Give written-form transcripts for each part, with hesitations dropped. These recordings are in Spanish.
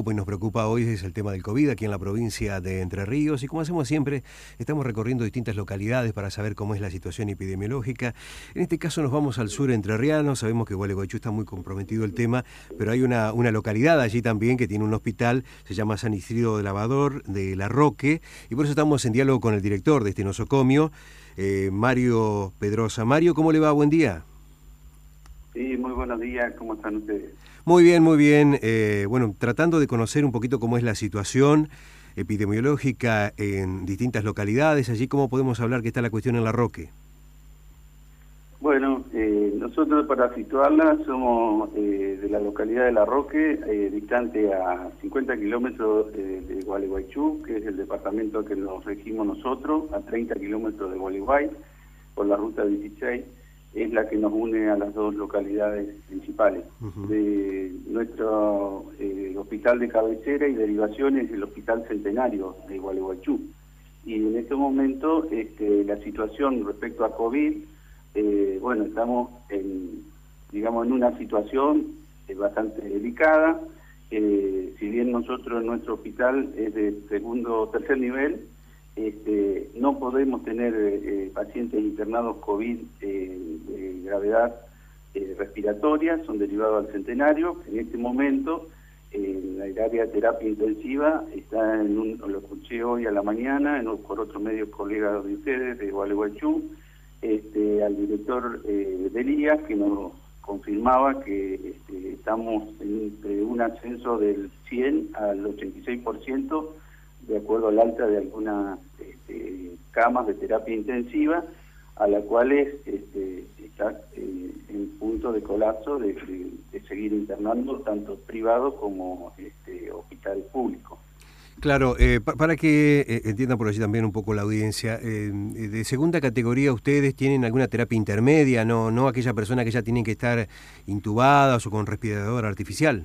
preocupa y nos preocupa hoy es el tema del COVID aquí en la provincia de Entre Ríos, y como hacemos siempre, estamos recorriendo distintas localidades para saber cómo es la situación epidemiológica. En este caso nos vamos al sur entrerriano, sabemos que Gualeguaychú está muy comprometido el tema, pero hay una localidad allí también que tiene un hospital, se llama San Isidro de Lavador, de La Roque, y por eso estamos en diálogo con el director de este nosocomio, Mario Pedrosa. Mario, ¿cómo le va? Buen día. Sí, muy buenos días, ¿cómo están ustedes? Muy bien, muy bien. Bueno, tratando de conocer un poquito cómo es la situación epidemiológica en distintas localidades, allí cómo podemos hablar que está la cuestión en La Roque. Bueno, nosotros para situarla somos de la localidad de La Roque, distante a 50 kilómetros de Gualeguaychú, que es el departamento que nos regimos nosotros, a 30 kilómetros de Gualeguay, por la ruta 16. Es la que nos une a las dos localidades principales. De nuestro hospital de cabecera y derivación es el Hospital Centenario de Gualeguaychú. Y en este momento la situación respecto a COVID, bueno, estamos en una situación bastante delicada. Si bien nosotros en nuestro hospital es de segundo o tercer nivel, no podemos tener pacientes internados COVID de gravedad respiratoria, son derivados al Centenario. En este momento, el área de terapia intensiva está lo escuché hoy a la mañana, por otro medio colegas de ustedes, de Gualeguaychú, al director de Elías, que nos confirmaba que estamos entre un ascenso del 100 al 86%, de acuerdo al alta de algunas camas de terapia intensiva, a las cuales está en punto de colapso de seguir internando tanto privado como hospital público. Claro, para que entiendan por allí también un poco la audiencia, de segunda categoría ustedes tienen alguna terapia intermedia, no aquella persona que ya tienen que estar intubadas o con respirador artificial.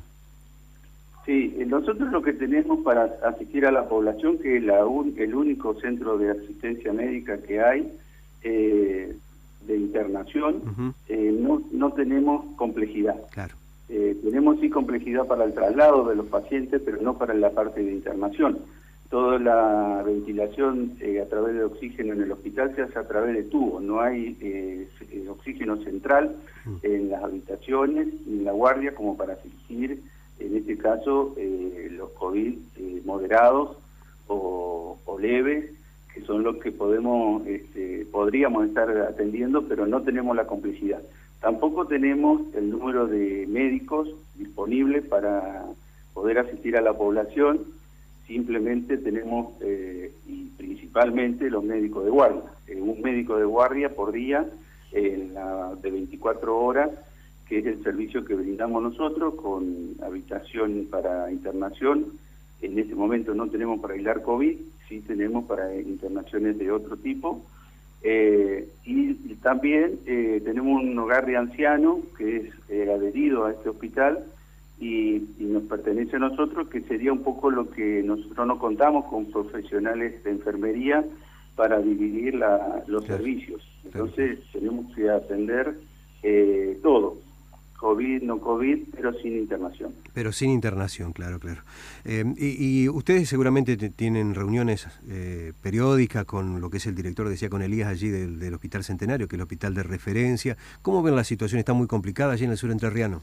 Sí, nosotros lo que tenemos para asistir a la población, que es el único centro de asistencia médica que hay de internación, no tenemos complejidad. Claro. Tenemos sí complejidad para el traslado de los pacientes, pero no para la parte de internación. Toda la ventilación a través de oxígeno en el hospital se hace a través de tubos, no hay oxígeno central en las habitaciones ni en la guardia como para asistir, en este caso, los COVID moderados o leves, que son los que podríamos estar atendiendo, pero no tenemos la complejidad. Tampoco tenemos el número de médicos disponibles para poder asistir a la población, simplemente tenemos, y principalmente, los médicos de guardia. Un médico de guardia por día, de 24 horas, que es el servicio que brindamos nosotros, con habitación para internación. En este momento no tenemos para aislar COVID, sí tenemos para internaciones de otro tipo. Y también tenemos un hogar de ancianos que es adherido a este hospital y nos pertenece a nosotros, que sería un poco lo que nosotros no contamos con profesionales de enfermería para dividir los servicios. Entonces tenemos que atender todo. COVID, no COVID, pero sin internación. Pero sin internación, claro. Y ustedes seguramente tienen reuniones periódicas con lo que es el director, decía, con Elías allí del Hospital Centenario, que es el hospital de referencia. ¿Cómo ven la situación? ¿Está muy complicada allí en el sur entrerriano?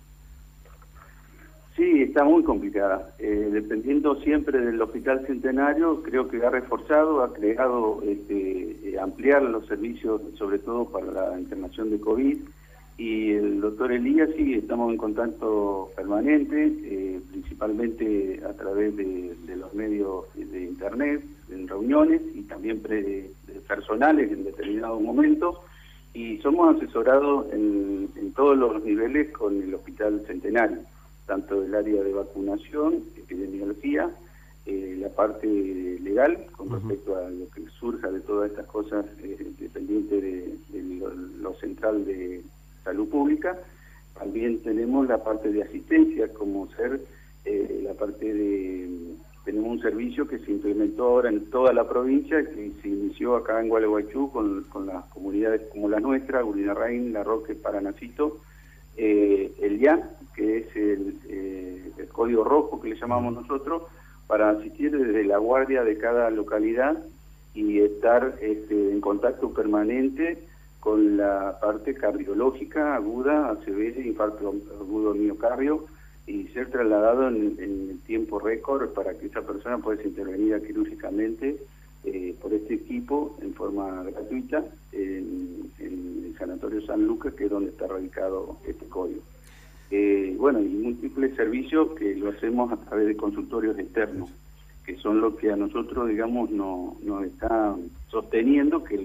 Sí, está muy complicada. Dependiendo siempre del Hospital Centenario, creo que ha reforzado, ha creado, ampliar los servicios, sobre todo para la internación de COVID. Y el doctor Elías, sí, estamos en contacto permanente, principalmente a través de los medios de internet, en reuniones y también personales en determinados momentos, y somos asesorados en todos los niveles con el Hospital Centenario, tanto el área de vacunación, epidemiología, la parte legal con respecto a lo que surja de todas estas cosas, dependiente de lo central de salud pública. También tenemos la parte de asistencia, como la parte de... Tenemos un servicio que se implementó ahora en toda la provincia, que se inició acá en Gualeguaychú con las comunidades como la nuestra, Urinarraín, La Roque, Paranacito, el IAN, que es el código rojo que le llamamos nosotros, para asistir desde la guardia de cada localidad y estar en contacto permanente con la parte cardiológica aguda, ACV, infarto agudo miocardio, y ser trasladado en tiempo récord para que esa persona pueda ser intervenida quirúrgicamente por este equipo en forma gratuita en el Sanatorio San Lucas, que es donde está radicado este código. Bueno, y múltiples servicios que lo hacemos a través de consultorios externos, que son los que a nosotros, digamos, nos está sosteniendo que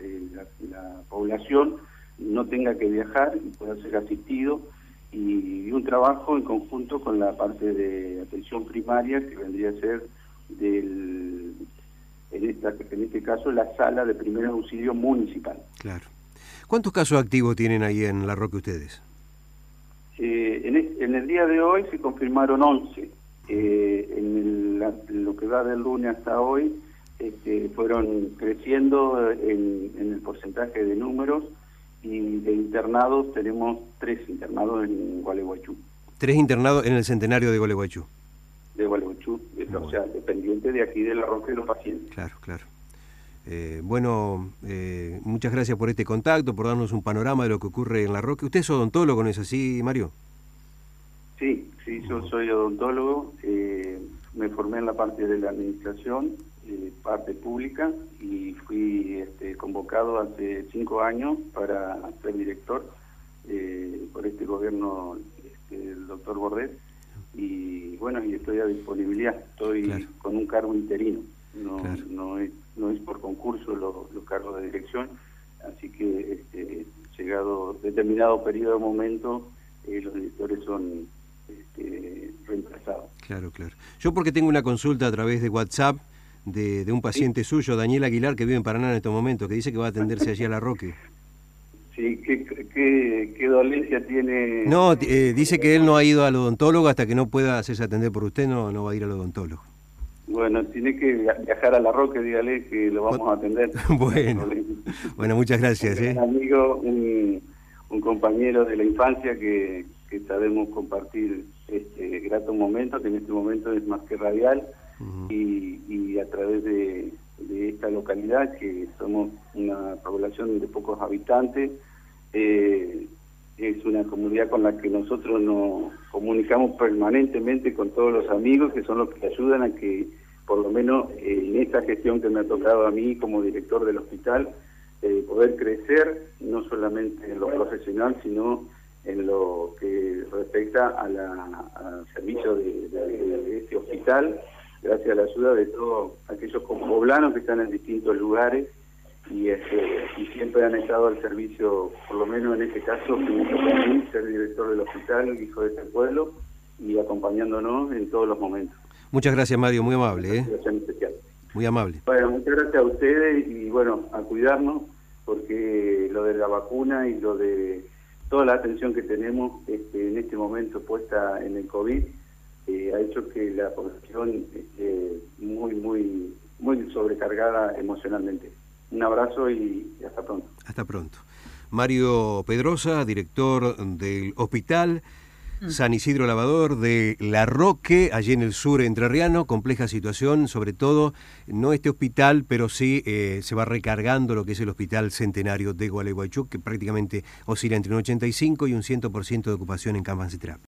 la población no tenga que viajar y pueda ser asistido, y un trabajo en conjunto con la parte de atención primaria, que vendría a ser en este caso la sala de primer auxilio municipal. Claro. ¿Cuántos casos activos tienen ahí en La Roque ustedes? En el día de hoy se confirmaron 11. En lo que va del lunes hasta hoy fueron creciendo en el porcentaje de números, y de internados tenemos 3 internados en Gualeguaychú. 3 internados en el centenario de Gualeguaychú. De Gualeguaychú, o sea, dependiente de aquí de La Roque de los pacientes. Claro, claro. Bueno, muchas gracias por este contacto, por darnos un panorama de lo que ocurre en La Roque. ¿Usted es odontólogo, no es así, Mario? Sí, yo soy odontólogo, me formé en la parte de la administración, parte pública, y fui convocado hace 5 años para ser director por este gobierno del doctor Bordet, y bueno, y estoy a disponibilidad, estoy con un cargo interino, no es por concurso los cargos de dirección, así que llegado determinado periodo de momento, los directores son reemplazados. Claro. Yo porque tengo una consulta a través de WhatsApp de un paciente suyo, Daniel Aguilar, que vive en Paraná en estos momentos, que dice que va a atenderse allí a La Roque. Sí, ¿qué dolencia tiene? No, dice que él no ha ido al odontólogo hasta que no pueda hacerse atender por usted, no va a ir al odontólogo. Bueno, tiene que viajar a La Roque, dígale que lo vamos a atender. Bueno, muchas gracias. Un amigo, un compañero de la infancia que sabemos compartir este grato momento, que en este momento es más que radial, y a través de esta localidad, que somos una población de pocos habitantes, es una comunidad con la que nosotros nos comunicamos permanentemente con todos los amigos, que son los que ayudan a que, por lo menos en esta gestión que me ha tocado a mí como director del hospital, poder crecer, no solamente en lo profesional, sino en lo que respecta al servicio de este hospital, gracias a la ayuda de todos aquellos poblanos que están en distintos lugares y siempre han estado al servicio, por lo menos en este caso, que me toca a mí, ser director del hospital, hijo de este pueblo, y acompañándonos en todos los momentos. Muchas gracias, Mario, muy amable. Muy amable. Bueno, muchas gracias a ustedes y bueno, a cuidarnos, porque lo de la vacuna y lo de toda la atención que tenemos en este momento puesta en el COVID ha hecho que la población esté muy sobrecargada emocionalmente. Un abrazo y hasta pronto. Hasta pronto. Mario Pedrosa, director del Hospital San Isidro Lavador de La Roque, allí en el sur entrerriano. Compleja situación, sobre todo, no este hospital, pero sí se va recargando lo que es el Hospital Centenario de Gualeguaychú, que prácticamente oscila entre un 85 y un 100% de ocupación en camas de terapia.